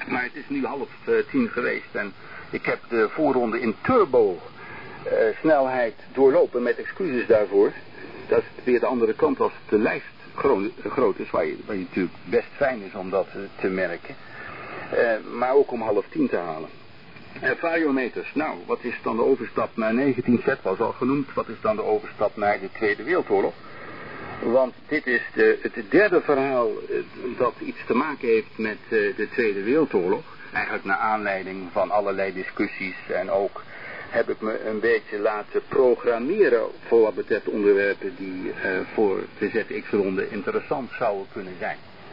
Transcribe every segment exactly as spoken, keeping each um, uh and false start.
Maar het is nu half uh, tien geweest en ik heb de voorronde in turbo uh, snelheid doorlopen met excuses daarvoor. Dat is weer de andere kant als de lijst groot, groot is, waar je, waar je natuurlijk best fijn is om dat uh, te merken. Uh, maar ook om half tien te halen. Uh, variometers, nou, wat is dan de overstap naar negentien Z, was al genoemd. Wat is dan de overstap naar de Tweede Wereldoorlog? Want dit is de, het derde verhaal uh, dat iets te maken heeft met uh, de Tweede Wereldoorlog. Eigenlijk naar aanleiding van allerlei discussies en ook heb ik me een beetje laten programmeren voor wat betreft onderwerpen die uh, voor de Z X-ronde interessant zouden kunnen zijn.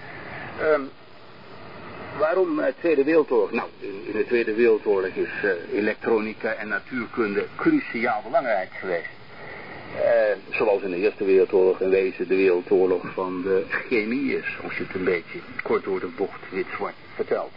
Um, waarom uh, Tweede Wereldoorlog? Nou, in, in de Tweede Wereldoorlog is uh, elektronica en natuurkunde cruciaal belangrijk geweest. Uh, zoals in de Eerste Wereldoorlog in wezen de Wereldoorlog van de chemie is, als je het een beetje kort door de bocht wit-zwart vertelt.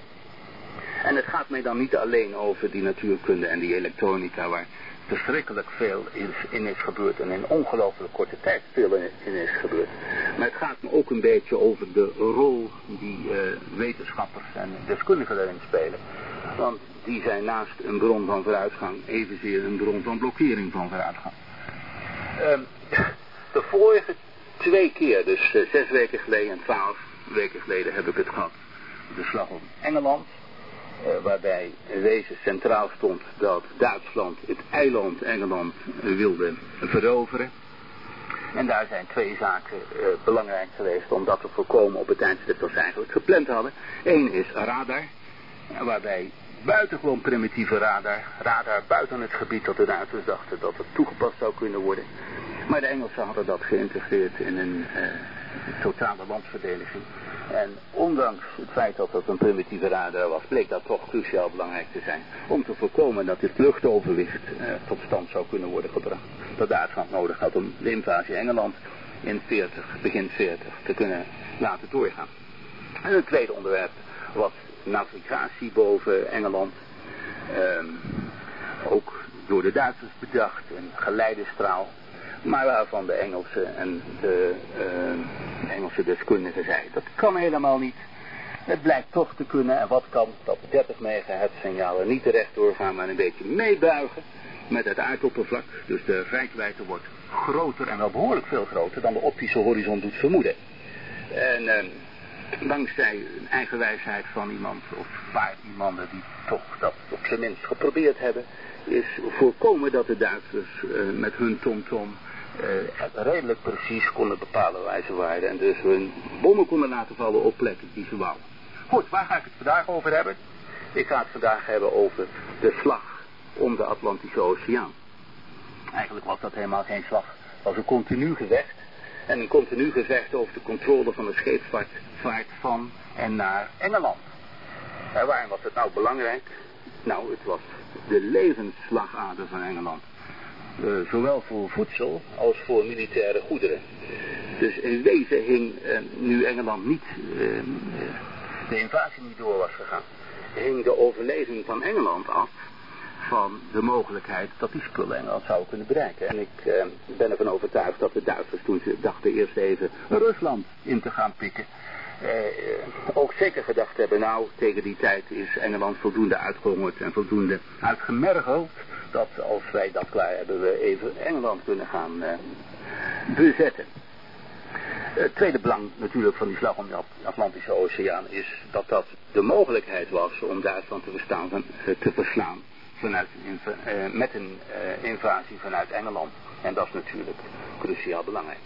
En het gaat mij dan niet alleen over die natuurkunde en die elektronica, waar verschrikkelijk veel is, in is gebeurd en in ongelooflijk korte tijd veel in, in is gebeurd. Maar het gaat me ook een beetje over de rol die uh, wetenschappers en deskundigen daarin spelen. Want die zijn naast een bron van vooruitgang evenzeer een bron van blokkering van vooruitgang. Um, de vorige twee keer, dus uh, zes weken geleden en twaalf weken geleden heb ik het gehad. De slag om Engeland. Uh, waarbij in wezen centraal stond dat Duitsland het eiland Engeland uh, wilde veroveren. En daar zijn twee zaken uh, belangrijk geweest om dat te voorkomen op het tijdstip dat ze eigenlijk gepland hadden. Eén is radar, uh, waarbij buitengewoon primitieve radar, radar buiten het gebied dat de Duitsers dachten dat het toegepast zou kunnen worden. Maar de Engelsen hadden dat geïntegreerd in een uh, totale landverdediging. En ondanks het feit dat dat een primitieve radar was, bleek dat toch cruciaal belangrijk te zijn. Om te voorkomen dat dit luchtoverwicht uh, tot stand zou kunnen worden gebracht. Dat Duitsland nodig had om de invasie Engeland in veertig, begin veertig te kunnen laten doorgaan. En het tweede onderwerp was navigatie boven Engeland. Um, ook door de Duitsers bedacht, een geleidestraal. Maar waarvan de Engelsen en de uh, Engelse deskundigen zeiden, dat kan helemaal niet. Het blijkt toch te kunnen. En wat kan? Dat de dertig megahertz signalen niet terecht doorgaan, maar een beetje meebuigen met het aardoppervlak. Dus de reikwijdte wordt groter en wel behoorlijk veel groter dan de optische horizon doet vermoeden. En uh, dankzij een eigen wijsheid van iemand of een paar iemanden die toch dat op zijn minst geprobeerd hebben, is voorkomen dat de Duitsers uh, met hun tomtom uh, redelijk precies konden bepalen waar ze waren en dus hun bommen konden laten vallen op plekken die ze wouden. Goed, waar ga ik het vandaag over hebben? Ik ga het vandaag hebben over de slag om de Atlantische Oceaan. Eigenlijk was dat helemaal geen slag, het was een continu gevecht. En een continu gevecht over de controle van de scheepvaart van en naar Engeland. En waarom was het nou belangrijk? Nou, het was de levensslagader van Engeland. Uh, zowel voor voedsel als voor militaire goederen. Dus in wezen hing, uh, nu Engeland niet, uh, uh, de invasie niet door was gegaan, hing de overleving van Engeland af van de mogelijkheid dat die spullen Engeland zouden kunnen bereiken. En ik uh, ben ervan overtuigd dat de Duitsers toen ze dachten eerst even Rusland in te gaan pikken, Uh, ook zeker gedacht hebben, nou, tegen die tijd is Engeland voldoende uitgehongerd en voldoende uitgemergeld, dat als wij dat klaar hebben, we even Engeland kunnen gaan uh, bezetten. Het tweede belang natuurlijk van die slag om de Atlantische Oceaan is dat dat de mogelijkheid was om Duitsland te, verstaan, van, uh, te verslaan vanuit, uh, met een uh, invasie vanuit Engeland. En dat is natuurlijk cruciaal belangrijk.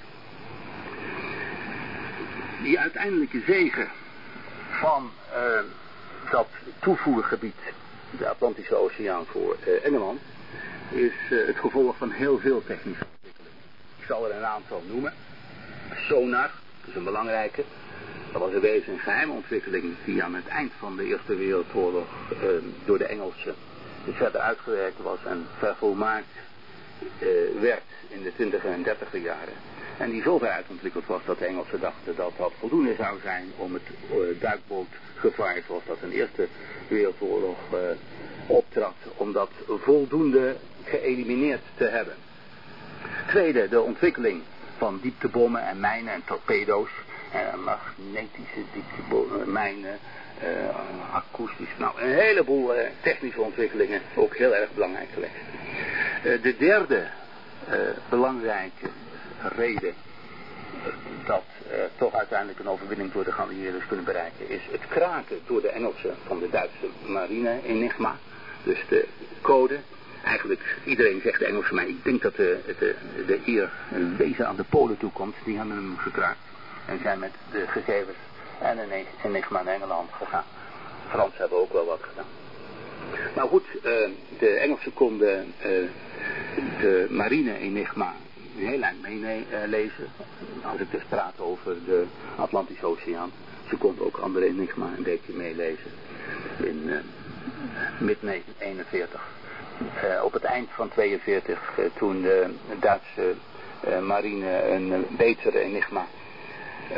Die uiteindelijke zege van uh, dat toevoergebied, de Atlantische Oceaan voor uh, Engeland, is uh, het gevolg van heel veel technische ontwikkelingen. Ik zal er een aantal noemen. Sonar, dat is een belangrijke. Dat was in wezen een geheime ontwikkeling die aan het eind van de Eerste Wereldoorlog uh, door de Engelsen verder uitgewerkt was en vervolmaakt uh, werd in de twintiger en dertiger jaren. En die zo ver uitontwikkeld was dat de Engelsen dachten dat dat voldoende zou zijn om het uh, duikbootgevaar zoals dat in de Eerste Wereldoorlog uh, optrad, om dat voldoende geëlimineerd te hebben. Tweede, de ontwikkeling van dieptebommen en mijnen en torpedo's, en magnetische dieptebommen, mijnen, uh, akoestisch. Nou, een heleboel uh, technische ontwikkelingen, ook heel erg belangrijk geweest. Uh, de derde uh, belangrijke reden dat uh, toch uiteindelijk een overwinning door de geallieerden is kunnen bereiken, is het kraken door de Engelsen van de Duitse marine enigma. Dus de code. Eigenlijk, iedereen zegt de Engelsen, maar ik denk dat de, de, de eer wezen aan de Polen toekomt. Die hebben hem gekraakt. En zijn met de gegevens en een enigma naar Engeland gegaan. De Fransen hebben ook wel wat gedaan. Nou goed, uh, de Engelsen konden uh, de marine enigma heel eind meelezen. Als ik dus praat over de Atlantische Oceaan. Ze konden ook andere enigma een beetje meelezen. In uh, mid negentien eenenveertig. Uh, op het eind van tweeënveertig, uh, toen de Duitse uh, marine een uh, betere enigma uh,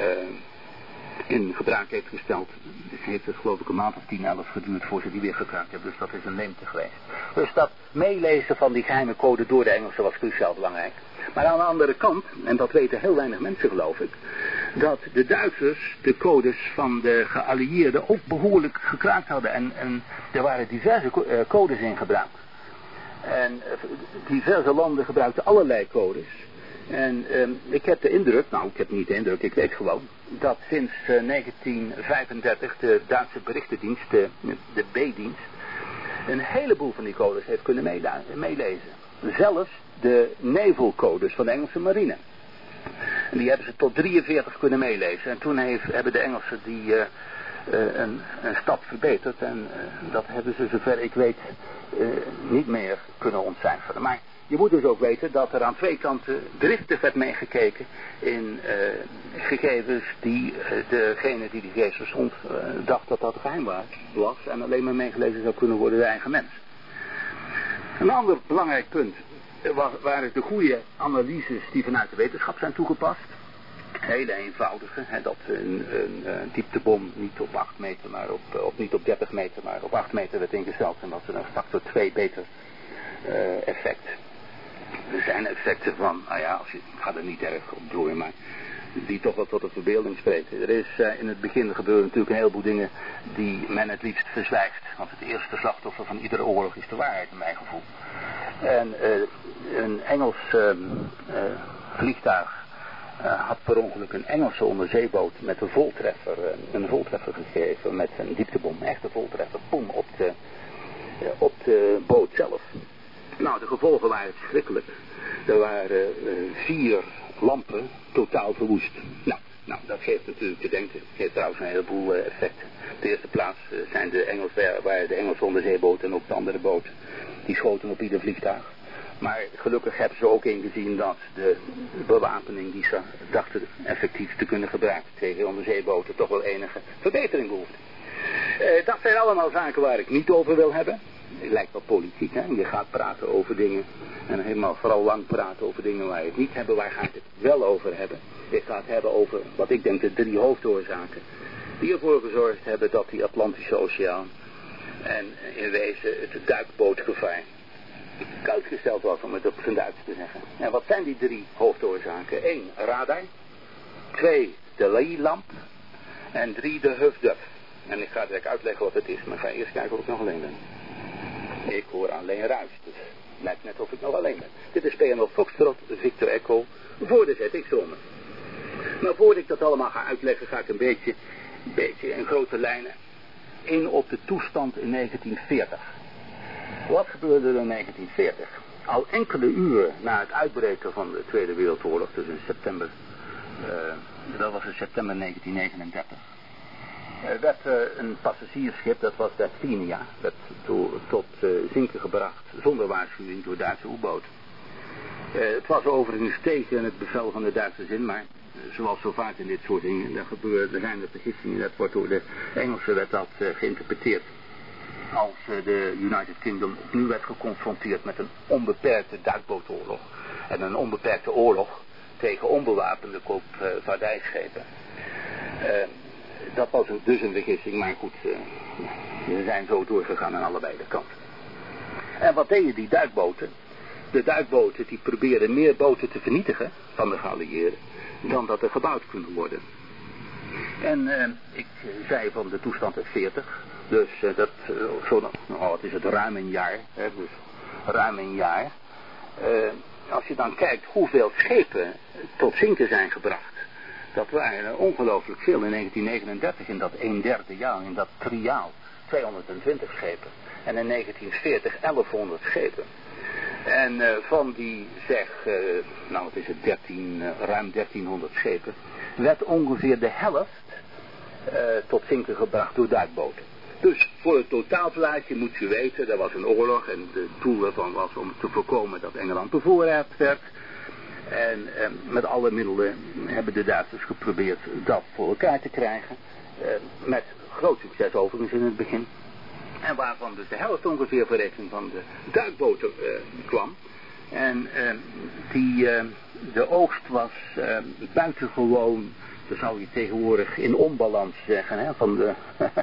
in gebruik heeft gesteld, heeft het geloof ik een maand of tien, elf geduurd voor ze die weer gekraakt hebben. Dus dat is een leemte geweest. Dus dat meelezen van die geheime code door de Engelsen was cruciaal belangrijk. Maar aan de andere kant, en dat weten heel weinig mensen geloof ik, dat de Duitsers de codes van de geallieerden ook behoorlijk gekraakt hadden. En, en er waren diverse co- uh, codes in gebruik. En uh, diverse landen gebruikten allerlei codes. En uh, ik heb de indruk, nou ik heb niet de indruk, ik weet gewoon, dat sinds uh, negentien vijfendertig de Duitse berichtendienst, de, de B-dienst, een heleboel van die codes heeft kunnen meeda- meelezen. Zelfs de navalcodes van de Engelse marine. En die hebben ze tot drieënveertig kunnen meelezen. En toen heeft, hebben de Engelsen die uh, uh, een, een stap verbeterd. En uh, dat hebben ze zover ik weet uh, niet meer kunnen ontcijferen. Maar je moet dus ook weten dat er aan twee kanten driftig werd meegekeken in uh, gegevens die uh, degene die die gegevens verzond uh, dacht dat dat geheim was. En alleen maar meegelezen zou kunnen worden de eigen mens. Een ander belangrijk punt waren de goede analyses die vanuit de wetenschap zijn toegepast. Hele eenvoudige, hè, dat een, een, een dieptebom niet op acht meter, maar op, op niet op dertig meter, maar op acht meter werd ingesteld en dat is een factor twee beter uh, effect. Er zijn effecten van, nou ja, als je, ik ga er niet erg op broeien, maar die toch wel tot de verbeelding spreken. Er is uh, in het begin gebeuren natuurlijk een heleboel dingen die men het liefst verzwijgt. Want het eerste slachtoffer van iedere oorlog is de waarheid in mijn gevoel. En uh, een Engels uh, uh, vliegtuig uh, had per ongeluk een Engelse onderzeeboot met een voltreffer, uh, een voltreffer gegeven met een dieptebom. Echt een voltreffer, boem, op de, uh, op de boot zelf. Nou, de gevolgen waren verschrikkelijk. Er waren uh, vier lampen totaal verwoest. Nou, nou, dat geeft natuurlijk te denken. Het heeft trouwens een heleboel uh, effecten. Op de eerste plaats uh, zijn de Engels, waren de Engelse onderzeeboten en ook de andere boten. Die schoten op ieder vliegtuig. Maar gelukkig hebben ze ook ingezien dat de bewapening die ze dachten effectief te kunnen gebruiken tegen onderzeeboten toch wel enige verbetering behoefde. Uh, dat zijn allemaal zaken waar ik niet over wil hebben. Het lijkt wel politiek, hè. Je gaat praten over dingen en helemaal vooral lang praten over dingen waar je het niet hebben. Waar ga ik het wel over hebben? Ik ga het hebben over wat ik denk de drie hoofdoorzaken die ervoor gezorgd hebben dat die Atlantische Oceaan en in wezen het duikbootgevaar uitgesteld was, om het op zijn Duits te zeggen. En wat zijn die drie hoofdoorzaken? Eén, radar. Twee, de Lee-lamp. En drie, de Huff-Duff. En ik ga direct uitleggen wat het is, maar ik ga eerst kijken of ik nog alleen ben. Ik hoor alleen ruis, dus het lijkt net of ik nog alleen ben. Dit is P N L Foxtrot, Victor Echo, voor de Z X-ronde. Maar voordat ik dat allemaal ga uitleggen, ga ik een beetje, een beetje in grote lijnen in op de toestand in negentien veertig. Wat gebeurde er in negentien veertig? Al enkele uren na het uitbreken van de Tweede Wereldoorlog, dus in september, uh, dat was in september negentien negenendertig. Er werd uh, een passagiersschip, dat was de Athenia, werd to, tot uh, zinken gebracht zonder waarschuwing door Duitse U-boten. Uh, het was overigens tegen het bevel van de Duitsers in, maar uh, zoals zo vaak in dit soort dingen, er gebeuren, er zijn er vergissingen, dat wordt door de Engelsen werd dat uh, geïnterpreteerd als uh, de United Kingdom opnieuw werd geconfronteerd met een onbeperkte duikbootoorlog. En een onbeperkte oorlog tegen onbewapende koopvaardijschepen. Uh, Dat was dus een vergissing, maar goed, uh, we zijn zo doorgegaan aan allebei de kanten. En wat deden die duikboten? De duikboten die probeerden meer boten te vernietigen van de geallieerden dan dat er gebouwd kunnen worden. En uh, ik zei van de toestand is veertig. Dus uh, dat, uh, zo, nou, wat is het, ruim een jaar. Hè, dus ruim een jaar. Uh, als je dan kijkt hoeveel schepen tot zinken zijn gebracht. Dat waren ongelooflijk veel in negentien negenendertig, in dat een derde jaar, in dat triaal. tweehonderdtwintig schepen. En in negentien veertig elfhonderd schepen. En uh, van die, zeg, uh, nou wat is het, dertien, uh, ruim dertienhonderd schepen, werd ongeveer de helft uh, tot zinken gebracht door duikboten. Dus voor het totaalplaatje moet je weten, er was een oorlog en het doel daarvan was om te voorkomen dat Engeland bevoorraad werd. En uh, met alle middelen hebben de Duitsers geprobeerd dat voor elkaar te krijgen. Uh, met groot succes overigens in het begin. En waarvan dus de helft ongeveer voor rekening van de duikboten uh, kwam. En uh, die, uh, de oogst was uh, buitengewoon, dat zou je tegenwoordig in onbalans zeggen. Hè, van de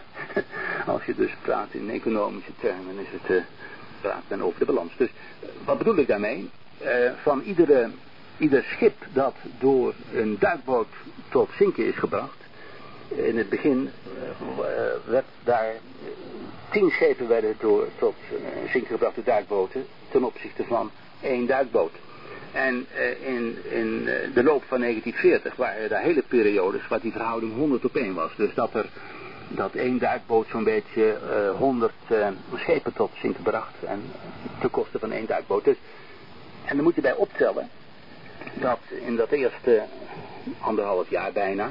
als je dus praat in economische termen is het, uh, praat men over de balans. Dus uh, wat bedoel ik daarmee? Uh, van iedere, ieder schip dat door een duikboot tot zinken is gebracht. In het begin uh, werd daar tien schepen werden door, tot uh, zinken gebracht door duikboten ten opzichte van één duikboot. En uh, in, in uh, de loop van negentien veertig waren er hele periodes waar die verhouding honderd op één was. Dus dat er dat één duikboot zo'n beetje uh, honderd uh, schepen tot zinken bracht en ten koste van één duikboot. Dus, en dan moet je bij optellen dat in dat eerste anderhalf jaar bijna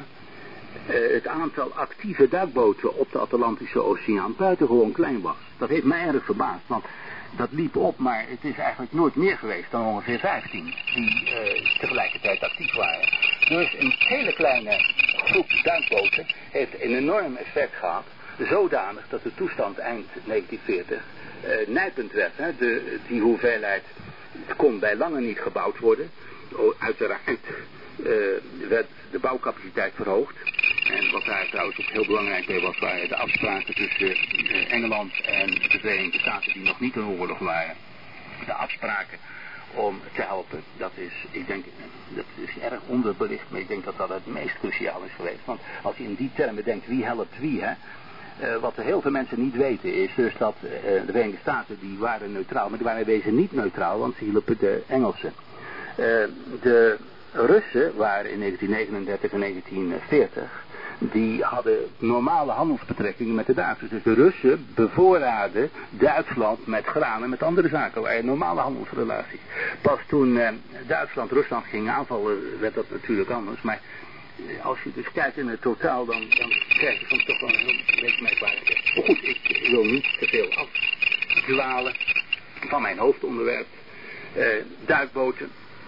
Uh, het aantal actieve duikboten op de Atlantische Oceaan buitengewoon klein was. Dat heeft mij erg verbaasd, want dat liep op, maar het is eigenlijk nooit meer geweest dan ongeveer vijftien die uh, tegelijkertijd actief waren. Dus een hele kleine groep duikboten heeft een enorm effect gehad, zodanig dat de toestand eind negentien veertig uh, nijpend werd. Hè. De, die hoeveelheid kon bij lange niet gebouwd worden. Uiteraard uh, werd de bouwcapaciteit verhoogd. En wat daar trouwens ook heel belangrijk bij was, waren de afspraken tussen uh, Engeland en de Verenigde Staten die nog niet in oorlog waren. De afspraken om te helpen, dat is, ik denk, dat is erg onderbelicht, maar ik denk dat dat het meest cruciaal is geweest. Want als je in die termen denkt, wie helpt wie, hè? Uh, wat er heel veel mensen niet weten is dus dat uh, de Verenigde Staten die waren neutraal, maar die waren in wezen niet neutraal, want ze hielpen de Engelsen. Uh, de Russen waren in negentien negenendertig en negentien veertig, die hadden normale handelsbetrekkingen met de Duitsers. Dus de Russen bevoorraadden Duitsland met graan en met andere zaken. Waren normale handelsrelaties. Pas toen eh, Duitsland Rusland ging aanvallen, werd dat natuurlijk anders. Maar eh, als je dus kijkt in het totaal, dan, dan krijg je soms toch wel een heel beetje merkwaardig. Maar goed, ik wil niet te veel afdwalen van mijn hoofdonderwerp. Eh, duikboten.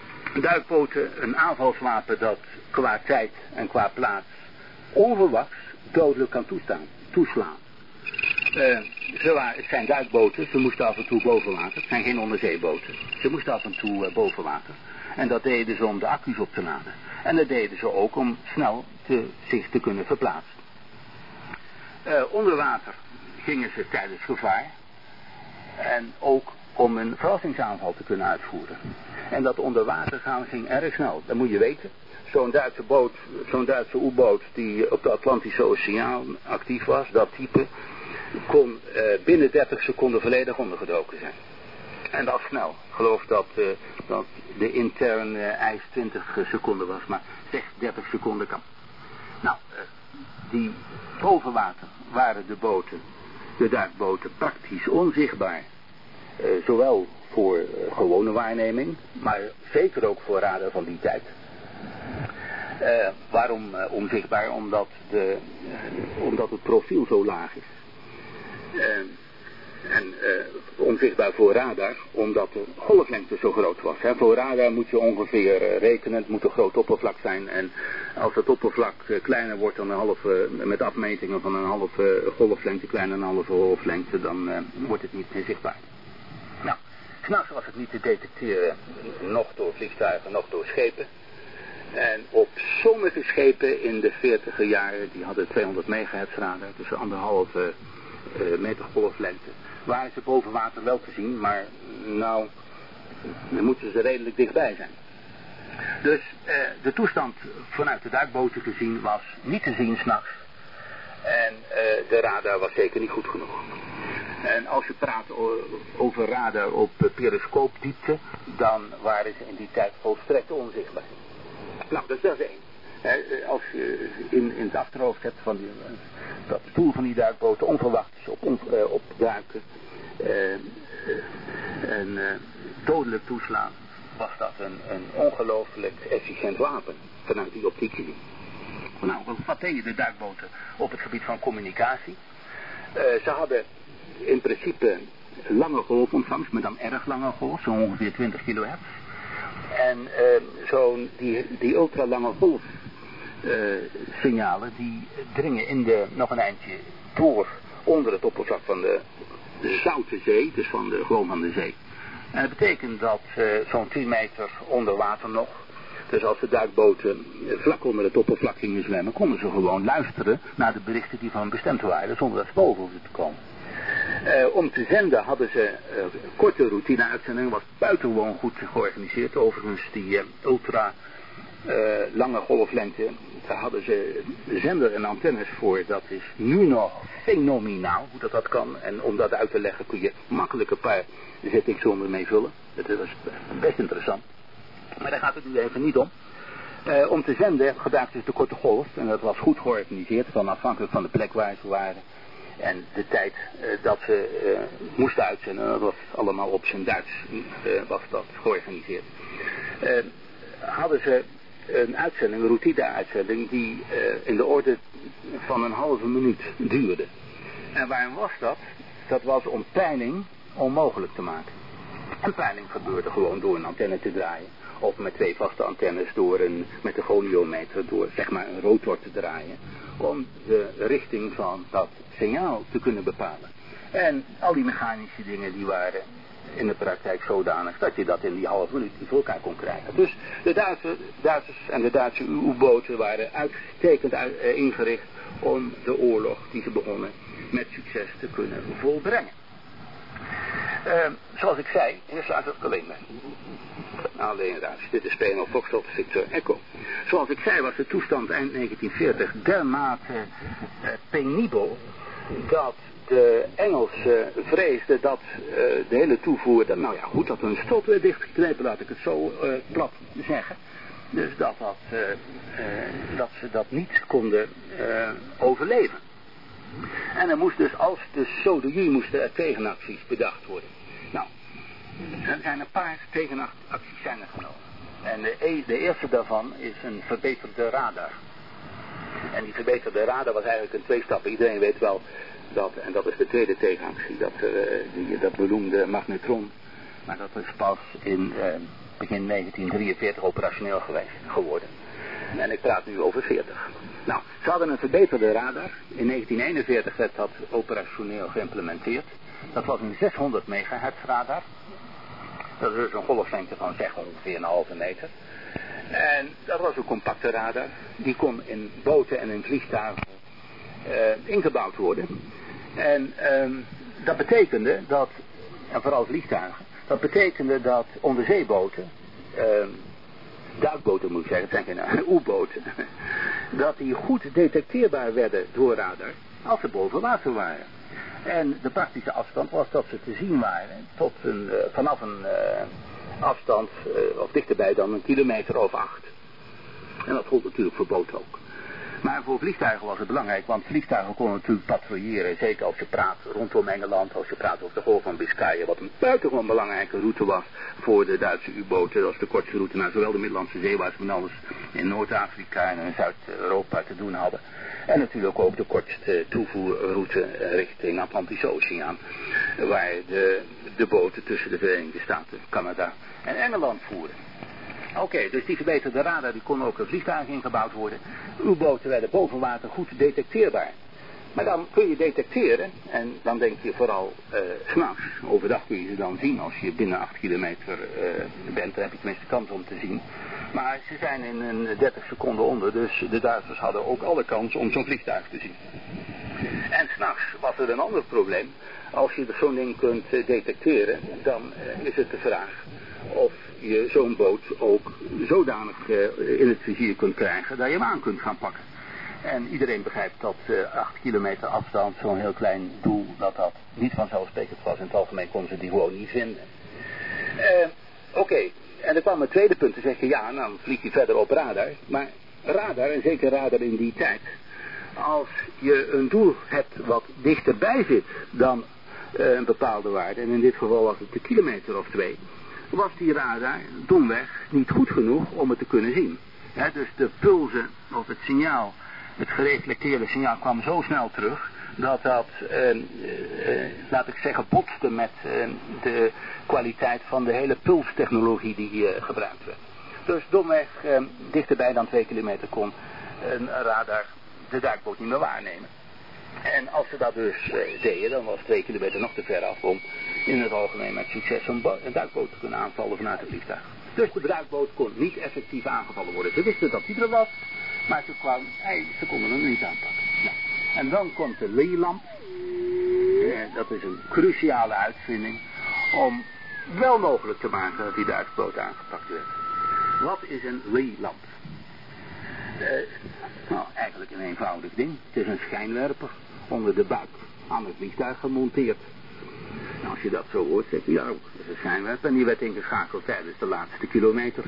Duikboten, een aanvalswapen dat qua tijd en qua plaats onverwachts dodelijk kan toestaan, toeslaan. Uh, ze waren, het zijn duikboten, ze moesten af en toe boven water. Het zijn geen onderzeeboten. Ze moesten af en toe uh, boven water. En dat deden ze om de accu's op te laden. En dat deden ze ook om snel te, zich te kunnen verplaatsen. Uh, onder water gingen ze tijdens gevaar. En ook om een verrassingsaanval te kunnen uitvoeren. En dat onder water gaan ging erg snel. Dat moet je weten. Zo'n Duitse boot, zo'n Duitse U-boot die op de Atlantische Oceaan actief was, dat type, kon uh, binnen dertig seconden volledig ondergedoken zijn. En dat snel. Ik geloof dat, uh, dat de interne uh, ijs twintig seconden was, maar zeg dertig seconden kan. Nou, uh, die boven water waren de boten, de duikboten, praktisch onzichtbaar. Uh, zowel voor uh, gewone waarneming, maar zeker ook voor radar van die tijd. Uh, waarom uh, onzichtbaar? Omdat, de, uh, omdat het profiel zo laag is. Uh, en uh, onzichtbaar voor radar, omdat de golflengte zo groot was. Hè. Voor radar moet je ongeveer uh, rekenen, het moet een groot oppervlak zijn. En als het oppervlak uh, kleiner wordt dan een halve, uh, met afmetingen van een halve uh, golflengte, kleiner dan een halve golflengte, dan uh, wordt het niet meer zichtbaar. Nou, 's nachts was het niet te detecteren, nog door vliegtuigen, nog door schepen. En op sommige schepen in de veertiger jaren, die hadden tweehonderd megahertz radar, dus anderhalve uh, meter golflengte, waren ze boven water wel te zien, maar nou, dan moeten ze redelijk dichtbij zijn. Dus uh, de toestand vanuit de duikboten gezien was niet te zien s'nachts. En uh, de radar was zeker niet goed genoeg. En als je praat over radar op periscoopdiepte, dan waren ze in die tijd volstrekt onzichtbaar. Nou, dus dat is één. He, als je in, in het achterhoofd hebt van die, dat het doel van die duikboten onverwachts op, on, uh, op duiken uh, uh, en uh, dodelijk toeslaan, was dat een, een ongelooflijk efficiënt wapen vanuit die optiek gezien. Nou, wat deden de duikboten op het gebied van communicatie? Uh, ze hadden in principe lange golfontvangst, maar dan erg lange golf, zo ongeveer twintig kilohertz. En uh, zo'n die, die ultralange golf uh, signalen die dringen in de, nog een eindje door onder het oppervlak van de zoute zee, dus van de, gewoon van de zee. En dat betekent dat uh, zo'n tien meter onder water nog, dus als de duikboten vlak onder het oppervlak gingen zwemmen, konden ze gewoon luisteren naar de berichten die van bestemd waren, zonder dat ze boven hoefden te komen. Uh, om te zenden hadden ze uh, korte routine-uitzendingen, was buitengewoon goed georganiseerd. Overigens die uh, ultra uh, lange golflengte, daar hadden ze zender en antennes voor. Dat is nu nog fenomenaal hoe dat, dat kan. En om dat uit te leggen kun je makkelijk een paar zettingszonden mee vullen. Dat is best interessant. Maar daar gaat het nu even niet om. Uh, om te zenden gebruikten ze de korte golf. En dat was goed georganiseerd, van afhankelijk van de plek waar ze waren. En de tijd uh, dat ze uh, moesten uitzenden, dat was allemaal op zijn Duits, uh, was dat georganiseerd. Uh, hadden ze een uitzending, een routine-uitzending, die uh, in de orde van een halve minuut duurde. En waarom was dat? Dat was om peiling onmogelijk te maken. En peiling gebeurde gewoon door een antenne te draaien. Of met twee vaste antennes door een, met een goniometer door zeg maar een rotor te draaien. Om de richting van dat signaal te kunnen bepalen. En al die mechanische dingen die waren in de praktijk zodanig dat je dat in die half minuut voor elkaar kon krijgen. Dus de Duitse, Duitsers en de Duitse U-boten waren uitstekend uit, uh, ingericht om de oorlog die ze begonnen met succes te kunnen volbrengen. Uh, zoals ik zei, eerst laat het alleen maar. Alleen Duits, dit is P N L Foxtrot Victor Echo. Zoals ik zei was de toestand eind negentien veertig dermate uh, penibel dat de Engelsen vreesden dat uh, de hele toevoer, dat, nou ja goed, dat een strot werd dichtgeknepen, laat ik het zo uh, plat zeggen. Dus dat, dat, uh, uh, dat ze dat niet konden uh, overleven. En er moest dus, als de Sodeuil moesten er tegenacties bedacht worden. Nou, er zijn een paar tegenacties zijn er genomen. En de, de eerste daarvan is een verbeterde radar. En die verbeterde radar was eigenlijk een twee stappen. Iedereen weet wel dat, en dat is de tweede tegenactie, dat, uh, die, dat beroemde magnetron. Maar dat is pas in uh, begin negentien drieënveertig operationeel geweest, geworden. En ik praat nu over veertig. Nou, ze hadden een verbeterde radar. In negentien eenenveertig werd dat operationeel geïmplementeerd. Dat was een zeshonderd megahertz radar. Dat is dus een golflengte van zeg ongeveer een halve meter. En dat was een compacte radar. Die kon in boten en in vliegtuigen uh, ingebouwd worden. En uh, dat betekende dat, en vooral vliegtuigen, dat betekende dat onderzeeboten, uh, duikboten moet ik zeggen, het zijn geen U-boten, dat die goed detecteerbaar werden door radar als ze boven water waren. En de praktische afstand was dat ze te zien waren tot een, uh, vanaf een uh, afstand, uh, of dichterbij dan een kilometer of acht. En dat gold natuurlijk voor boten ook. Maar voor vliegtuigen was het belangrijk, want vliegtuigen konden natuurlijk patrouilleren, zeker als je praat rondom Engeland, als je praat over de golf van Biscayen, wat een buitengewoon belangrijke route was voor de Duitse U-boten. Dat was de kortste route naar zowel de Middellandse Zee, waar ze van alles in Noord-Afrika en in Zuid-Europa te doen hadden. En natuurlijk ook de kortste toevoerroute richting Atlantische Oceaan, waar de, de boten tussen de Verenigde Staten, Canada en Engeland voeren. Oké, okay, dus die verbeterde radar die kon ook in vliegtuigen ingebouwd worden. U-boten werden boven water goed detecteerbaar. Maar dan kun je detecteren, en dan denk je vooral uh, 's nachts. Overdag kun je ze dan zien als je binnen acht kilometer uh, bent. Dan heb je tenminste kans om te zien. Maar ze zijn in een dertig seconden onder, dus de Duitsers hadden ook alle kans om zo'n vliegtuig te zien. En 's nachts was er een ander probleem. Als je zo'n ding kunt uh, detecteren, dan uh, is het de vraag of je zo'n boot ook zodanig uh, in het vizier kunt krijgen dat je hem aan kunt gaan pakken. En iedereen begrijpt dat uh, acht kilometer afstand, zo'n heel klein doel, dat dat niet vanzelfsprekend was. In het algemeen konden ze die gewoon niet vinden. Uh, Oké, okay. En er kwam een tweede punt te zeggen, ja, nou dan vlieg je verder op radar. Maar radar, en zeker radar in die tijd, als je een doel hebt wat dichterbij zit dan uh, een bepaalde waarde, en in dit geval was het een kilometer of twee, was die radar domweg niet goed genoeg om het te kunnen zien. He, dus de pulsen of het signaal, het gereflecteerde signaal kwam zo snel terug dat dat, uh, uh, laat ik zeggen, botste met uh, de kwaliteit van de hele pulstechnologie die hier gebruikt werd. Dus domweg uh, dichterbij dan twee kilometer kon een radar de duikboot niet meer waarnemen. En als ze dat dus uh, deden, dan was twee kilometer nog te ver af om in het algemeen met succes een, een duikboot te kunnen aanvallen vanuit het vliegtuig. Dus de duikboot kon niet effectief aangevallen worden. Ze wisten dat hij er was, maar ze, kwam, hey, ze konden hem niet aanpakken. Nou, en dan komt de Lee-lamp. Eh, dat is een cruciale uitvinding om wel mogelijk te maken dat die duikboot aangepakt werd. Wat is een Lee-lamp? Uh, nou, eigenlijk een eenvoudig ding. Het is een schijnwerper onder de buik aan het vliegtuig gemonteerd. Nou, als je dat zo hoort, zeg je, ja, dat is een schijnwerper. En die werd ingeschakeld tijdens de laatste kilometers.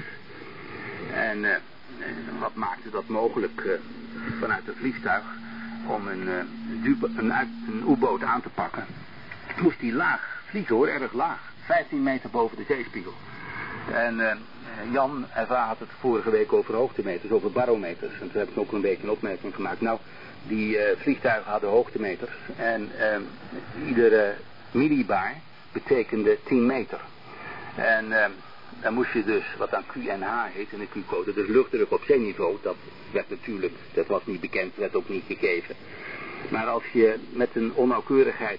En uh, wat maakte dat mogelijk uh, vanuit het vliegtuig om een, uh, een, een U-boot aan te pakken? Moest die laag vliegen hoor, erg laag. vijftien meter boven de zeespiegel. En uh, Jan Eva had het vorige week over hoogtemeters, over barometers. En toen heb ik ook een beetje een opmerking gemaakt. Nou, die uh, vliegtuigen hadden hoogtemeters. En uh, iedere millibar betekende tien meter. En uh, dan moest je dus, wat dan Q N H heet in de Q-code, dus luchtdruk op zeeniveau, dat werd natuurlijk, dat was niet bekend, werd ook niet gegeven. Maar als je met een onnauwkeurigheid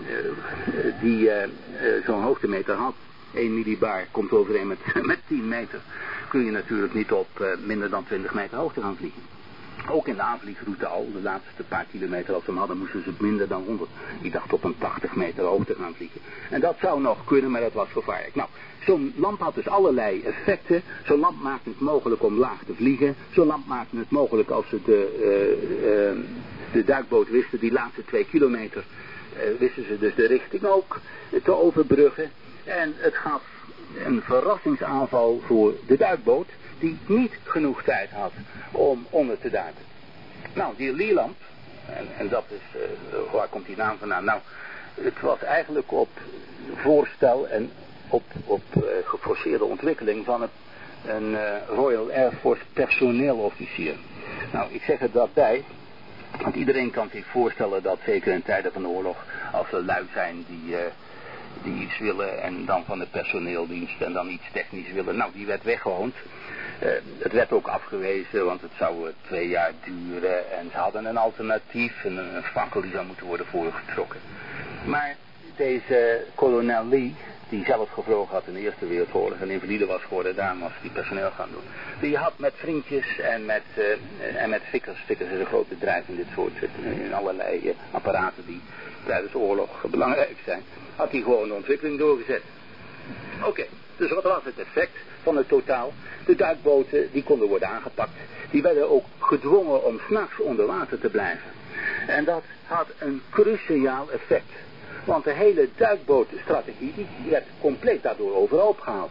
uh, die uh, uh, zo'n hoogtemeter had, één millibar komt overeen met, met tien meter, kun je natuurlijk niet op uh, minder dan twintig meter hoogte gaan vliegen. Ook in de aanvliegroute al, de laatste paar kilometer als ze hem hadden, moesten ze minder dan honderd. Ik dacht op een tachtig meter hoogte gaan vliegen. En dat zou nog kunnen, maar dat was gevaarlijk. Nou, zo'n lamp had dus allerlei effecten. Zo'n lamp maakte het mogelijk om laag te vliegen. Zo'n lamp maakte het mogelijk als ze de, uh, uh, de duikboot wisten, die laatste twee kilometer, uh, wisten ze dus de richting ook te overbruggen. En het gaf een verrassingsaanval voor de duikboot, die niet genoeg tijd had om onder te duiken. Nou, die Lee-lamp, en, en dat is, uh, waar komt die naam vandaan? Nou, het was eigenlijk op voorstel en op, op uh, geforceerde ontwikkeling van het, een uh, Royal Air Force personeelofficier. Nou, ik zeg er dat bij, want iedereen kan zich voorstellen dat zeker in tijden van de oorlog, als er lui zijn die... Uh, die iets willen en dan van de personeeldienst en dan iets technisch willen. Nou, die werd weggehoond. Uh, het werd ook afgewezen, want het zou uh, twee jaar duren en ze hadden een alternatief, een, een fakkel die zou moeten worden voorgetrokken. Maar deze kolonel Lee, die zelf gevlogen had in de Eerste Wereldoorlog en invalide was geworden, daarom was die personeel gaan doen. Die had met vriendjes en met, uh, en met fikkers, fikkers is een groot bedrijf in dit soort, in allerlei uh, apparaten die tijdens oorlog belangrijk zijn, had hij gewoon de ontwikkeling doorgezet. Oké, okay, dus wat was het effect van het totaal? De duikboten die konden worden aangepakt. Die werden ook gedwongen om 's nachts onder water te blijven. En dat had een cruciaal effect. Want de hele duikbootstrategie die werd compleet daardoor overhoop gehaald.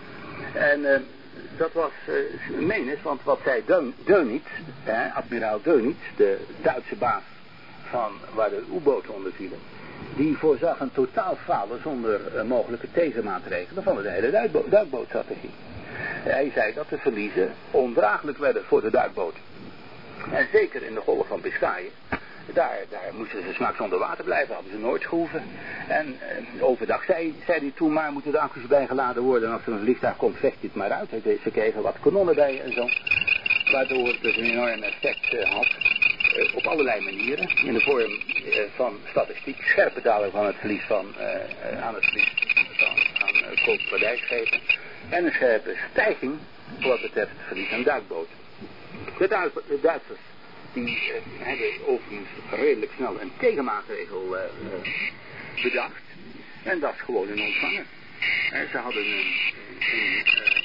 En uh, dat was uh, menens, want wat zei Deun, Dönitz, eh, admiraal Dönitz, de Duitse baas van waar de U-boten onder vielen, die voorzag een totaal falen zonder uh, mogelijke tegenmaatregelen van de hele duikbo duikbootstrategie. Hij zei dat de verliezen ondraaglijk werden voor de duikboten. En zeker in de golf van Biscayen, daar, daar moesten ze 's nachts onder water blijven, hadden ze nooit schroeven. En uh, overdag zei, zei hij toen maar, moeten de accu's bijgeladen worden en als er een vliegtuig komt, vecht je het maar uit. Ze kregen wat kanonnen bij en zo, waardoor het dus een enorm effect uh, had. Uh, op allerlei manieren, in de vorm uh, van statistiek, scherpe daling van het verlies van, uh, uh, aan het verlies van, aan uh, koopvaardijschepen en een scherpe stijging voor wat betreft het verlies aan duikboten. De, Duits, de Duitsers die uh, hebben overigens redelijk snel een tegenmaatregel uh, uh, bedacht en dat is gewoon een ontvanger. Uh, ze hadden een, een, een uh,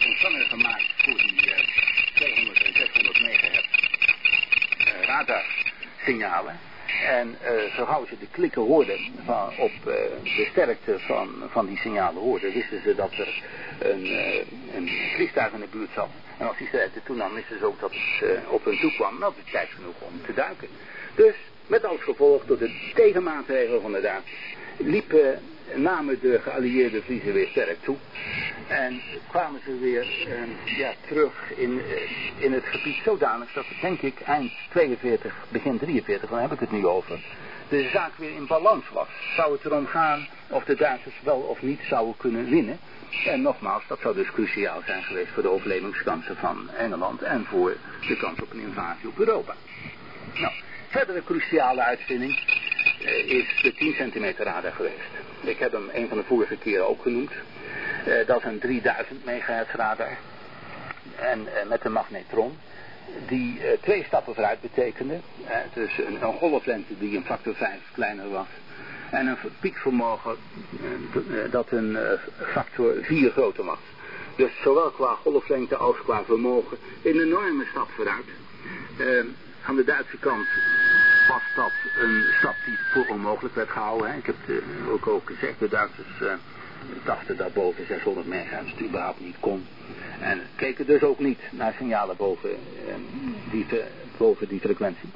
ontvanger gemaakt voor die uh, tweehonderd en zeshonderd megahertz uh, radarsignalen. En uh, zo gauw ze de klikken hoorden van, op uh, de sterkte van, van die signalen hoorden, wisten ze dat er een, uh, een vliegtuig in de buurt zat. En als die sterkte toenam, wisten ze ook dat het uh, op hun toe kwam. Nou, het is tijd genoeg om te duiken. Dus, met als gevolg, door de tegenmaatregelen van de Duitsers, liepen, namen de geallieerde vliezen weer sterk toe. En kwamen ze weer uh, ja, terug in, uh, in het gebied zodanig dat het, denk ik, eind tweeënveertig, begin drieënveertig, dan heb ik het nu over, de zaak weer in balans was. Zou het erom gaan of de Duitsers wel of niet zouden kunnen winnen. En nogmaals, dat zou dus cruciaal zijn geweest voor de overlevingskansen van Engeland en voor de kans op een invasie op Europa. Nou, verdere cruciale uitvinding uh, is de tien centimeter radar geweest. Ik heb hem een van de vorige keren ook genoemd. Uh, dat is een drieduizend megahertz radar. En uh, met een magnetron. Die uh, twee stappen vooruit betekende. Uh, dus een, een golflengte die een factor vijf kleiner was. En een piekvermogen uh, dat een uh, factor vier groter was. Dus zowel qua golflengte als qua vermogen een enorme stap vooruit. Uh, aan de Duitse kant was dat een stap die voor onmogelijk werd gehouden. Hè. Ik heb het uh, ook, ook gezegd, de Duitsers uh, dachten dat boven zeshonderd megahertz het überhaupt niet kon. En keken dus ook niet naar signalen boven, uh, die, te, boven die frequentie.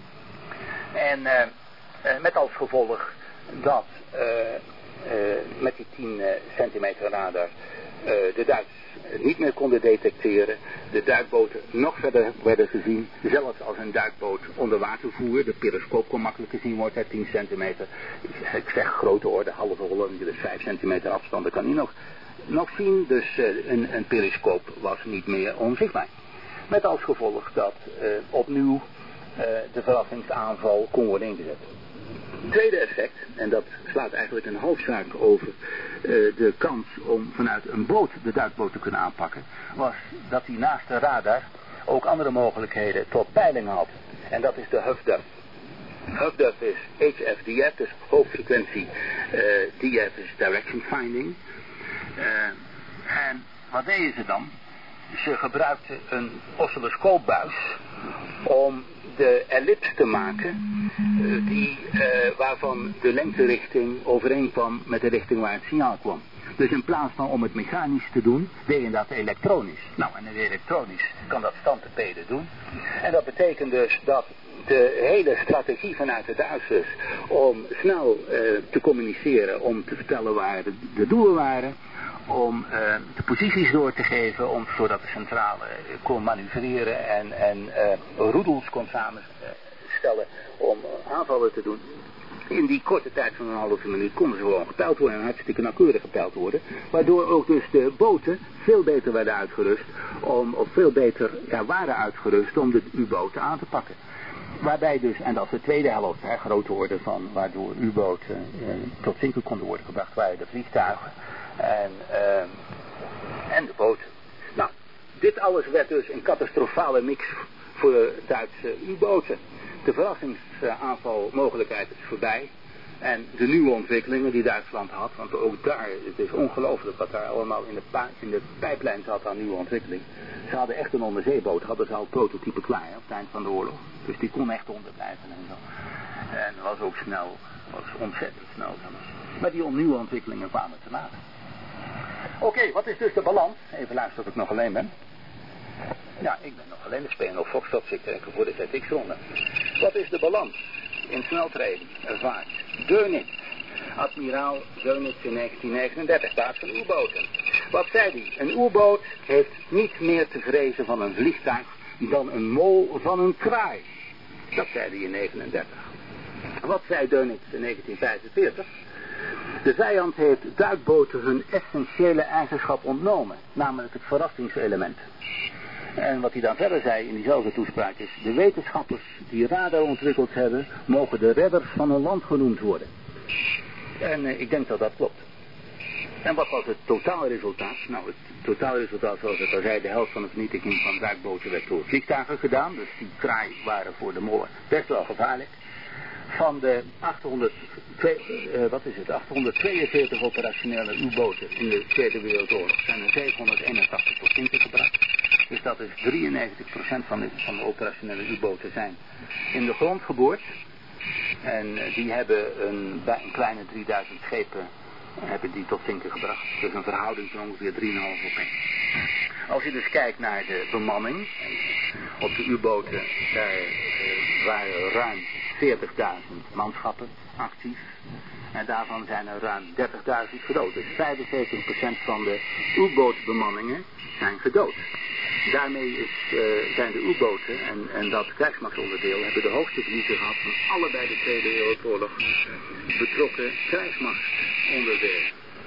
En uh, uh, met als gevolg dat uh, uh, met die tien centimeter radar uh, de Duitsers niet meer konden detecteren. De duikboten nog verder werden gezien. Zelfs als een duikboot onder water voer. De periscoop kon makkelijk gezien worden. tien centimeter. Ik zeg grote orde, halve rollen. Dus vijf centimeter afstand. Dat kan hij nog, nog zien. Dus uh, een, een periscoop was niet meer onzichtbaar. Met als gevolg dat uh, opnieuw uh, de verrassingsaanval kon worden ingezet. Tweede effect, en dat slaat eigenlijk een hoofdzaak over uh, de kans om vanuit een boot de duikboot te kunnen aanpakken, was dat hij naast de radar ook andere mogelijkheden tot peiling had. En dat is de H F D U F. H F D U F is H F D F, dus hoogfrequentie, uh, D F is Direction Finding. Uh, en wat deden ze dan? Ze gebruikten een oscilloscoopbuis om de ellips te maken uh, die, uh, waarvan de lengterichting overeenkwam met de richting waar het signaal kwam. Dus in plaats van om het mechanisch te doen, deed je dat elektronisch. Nou, en elektronisch kan dat standtepeden doen. En dat betekent dus dat de hele strategie vanuit de Duitsers om snel uh, te communiceren, om te vertellen waar de, de doelen waren, om uh, de posities door te geven, om, zodat de centrale uh, kon manoeuvreren en, en uh, roedels kon samenstellen om uh, aanvallen te doen. In die korte tijd van een halve minuut konden ze gewoon gepeild worden en hartstikke nauwkeurig gepeild worden. Waardoor ook dus de boten veel beter werden uitgerust, om, of veel beter ja, waren uitgerust om de U-boten aan te pakken. Waarbij dus, en dat is de tweede helft, hè, grote orde van waardoor U-boten eh, tot zinken konden worden gebracht, waren de vliegtuigen en, eh, en de boten. Nou, dit alles werd dus een catastrofale mix voor de Duitse U-boten. De verrassingsaanvalmogelijkheid is voorbij. En de nieuwe ontwikkelingen die Duitsland had, want ook daar, het is ongelooflijk wat daar allemaal in de, pa- in de pijplijn zat aan nieuwe ontwikkeling. Ze hadden echt een onderzeeboot, hadden ze al prototype klaar hè, op het eind van de oorlog. Dus die kon echt onderblijven en zo. En was ook snel, was ontzettend snel zelfs. Maar die nieuwe ontwikkelingen kwamen te laat. Oké, okay, wat is dus de balans? Even luisteren of ik nog alleen ben. Ja, ik ben nog alleen, ik speel nog Foxtrot, ik denk voor de Z X-ronde. Wat is de balans in sneltreden ervaart? Dönitz, admiraal Dönitz in negentien negenendertig, baas van U-boten. Wat zei hij? Een U-boot heeft niet meer te vrezen van een vliegtuig dan een mol van een kraai. Dat zei hij in negentien negenendertig. Wat zei Dönitz in negentien vijfenveertig? De vijand heeft duikboten hun essentiële eigenschap ontnomen, namelijk het verrassingselement. En wat hij dan verder zei in diezelfde toespraak is, de wetenschappers die radar ontwikkeld hebben, mogen de redders van een land genoemd worden. En uh, ik denk dat dat klopt. En wat was het totaalresultaat? Nou, het totaalresultaat, zoals ik al zei, de helft van de vernietiging van duikboten werd door vliegtuigen gedaan. Dus die kraai waren voor de mollen best wel gevaarlijk. van de achthonderd, uh, wat is het, achthonderdtweeënveertig operationele U-boten in de Tweede Wereldoorlog zijn er zevenhonderdeenentachtig tot zinken gebracht. Dus dat is drieënnegentig procent van de, van de operationele U-boten zijn in de grond geboord. En uh, die hebben een, een kleine drieduizend schepen hebben die tot zinken gebracht. Dus een verhouding van ongeveer drie komma vijf op één. Als je dus kijkt naar de bemanning, op de U-boten, daar uh, waren ruim veertigduizend manschappen actief. En daarvan zijn er ruim dertigduizend gedood. Dus vijfenzeventig procent van de U-bootbemanningen zijn gedood. Daarmee is, uh, zijn de U-boten en, en dat krijgsmachtsonderdeel hebben de hoogste verliezen gehad van allebei de Tweede Wereldoorlog betrokken krijgsmachtsonderdelen.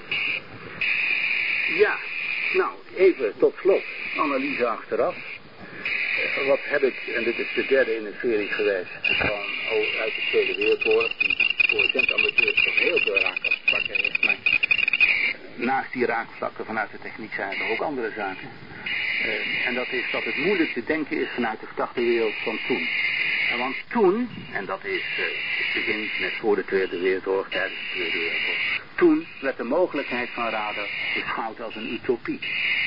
Ja, nou even tot slot, analyse achteraf. Uh, wat heb ik, en dit is de derde in de serie geweest, van oh, uit de Tweede Wereldoorlog, die voor centamateurs toch heel veel raakvlakken heeft, maar naast die raakvlakken vanuit de techniek zijn er ook andere zaken. Uh, en dat is dat het moeilijk te denken is vanuit de gedachtewereld van toen. En want toen, en dat is, uh, het begint met voor de Tweede Wereldoorlog, tijdens de Tweede Wereldoorlog. Toen werd de mogelijkheid van radar beschouwd als een utopie.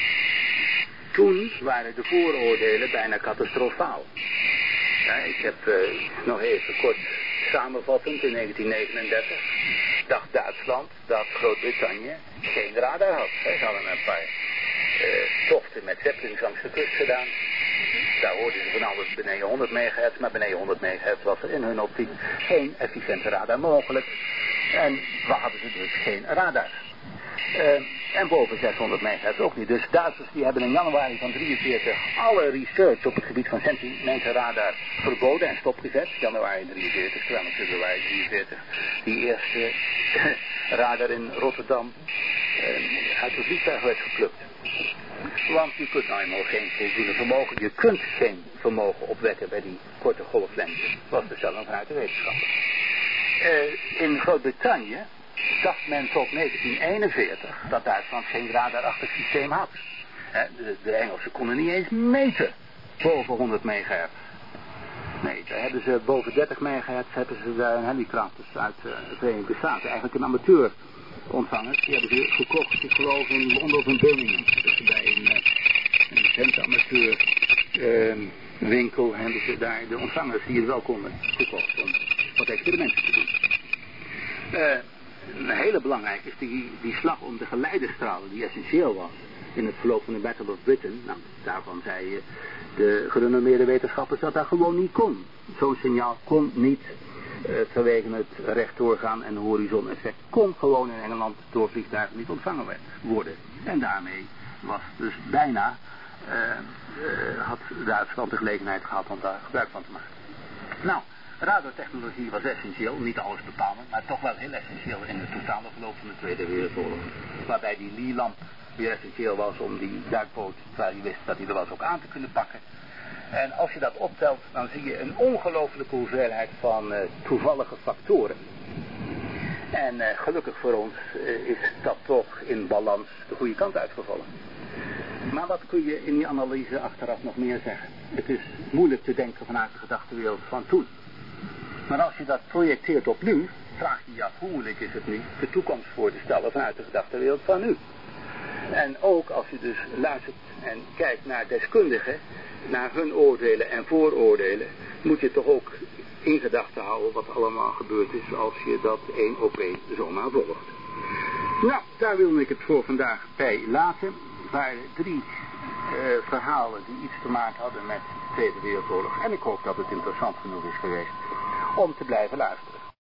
Toen waren de vooroordelen bijna catastrofaal. Ja, ik heb uh, nog even kort samenvattend in negentien negenendertig dacht Duitsland dat Groot-Brittannië geen radar had. Ze hadden een paar uh, tochten met Zeppelins langs de kust gedaan. Daar hoorden ze van alles beneden honderd megahertz, maar beneden honderd megahertz was er in hun optiek geen efficiënte radar mogelijk. En we hadden ze dus geen radar. Uh, en boven zeshonderd megahertz ook niet. Dus Duitsers die hebben in januari van drieënveertig alle research op het gebied van centimeterradar verboden en stopgezet. Januari drieënveertig, terwijl in februari drieënveertig die eerste radar in Rotterdam uh, uit het vliegtuig werd geplukt. Want je kunt nou eenmaal geen voldoende vermogen, je kunt geen vermogen opwekken bij die korte golflengte. Dat was de stelling vanuit de wetenschap. Uh, in Groot-Brittannië dacht men tot negentien eenenveertig dat Duitsland geen radarachtig systeem had. He, de, de Engelsen konden niet eens meten boven honderd megahertz. Nee, daar hebben ze boven dertig megahertz hebben ze daar een helicopters uit uh, de Verenigde Staten. Eigenlijk een amateur ontvangers. Die hebben ze gekocht, ik geloof in Londen of in Birmingham. Dus bij een, uh, een recente amateur uh, winkel hebben ze daar de ontvangers die het wel konden gekocht om wat experimenten te doen. Uh, Een hele belangrijke is die, die slag om de geleidestralen die essentieel was in het verloop van de Battle of Britain. Nou, daarvan zei je de gerenommeerde wetenschappers dat dat gewoon niet kon. Zo'n signaal kon niet uh, vanwege het recht doorgaan en horizon effect kon gewoon in Engeland door vliegtuigen niet ontvangen werd, worden. En daarmee was dus bijna uh, uh, had Duitsland de gelegenheid gehad om daar gebruik van te maken. Nou, radartechnologie was essentieel, niet alles bepalend, maar toch wel heel essentieel in het totale verloop van de Tweede Wereldoorlog. Waarbij die Lee-lamp weer essentieel was om die duikboot, terwijl je wist dat hij er was, ook aan te kunnen pakken. En als je dat optelt, dan zie je een ongelooflijke hoeveelheid van uh, toevallige factoren. En uh, gelukkig voor ons uh, is dat toch in balans de goede kant uitgevallen. Maar wat kun je in die analyse achteraf nog meer zeggen? Het is moeilijk te denken vanuit de gedachtewereld van toen. Maar als je dat projecteert op nu, vraag je je af hoe moeilijk is het nu de toekomst voor te stellen vanuit de gedachtewereld van nu. En ook als je dus luistert en kijkt naar deskundigen, naar hun oordelen en vooroordelen, moet je toch ook in gedachten houden wat allemaal gebeurd is als je dat één op één zomaar volgt. Nou, daar wilde ik het voor vandaag bij laten. Er waren drie uh, verhalen die iets te maken hadden met de Tweede Wereldoorlog. En ik hoop dat het interessant genoeg is geweest om te blijven luisteren.